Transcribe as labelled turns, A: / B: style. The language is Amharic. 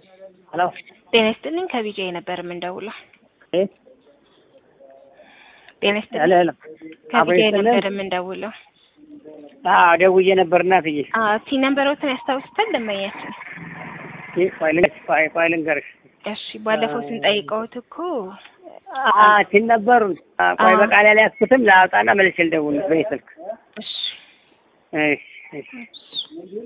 A: ሄሎ
B: ጤና ይስጥልኝ ከቢጂአይ ነበር የምንደውለው። ጤና ይስጥልኝ
A: ሄሎ
B: ከቢጂአይ ነበር የምንደውለው።
A: ደውዬ ነበር እናትዬ።
B: ሲ ነምበሮትን ያስታውሱታል ደንበኛችን?
A: ፋይልን ገርሽ
B: እሺ ባለፈው ስንጠይቀውት እኮ
A: ሲል ነበሩ። ቆይ በቃል ላይ ያስኩትም ላውጣና መልሼ ልደውል በስልክ።
B: እሺ
A: እሺ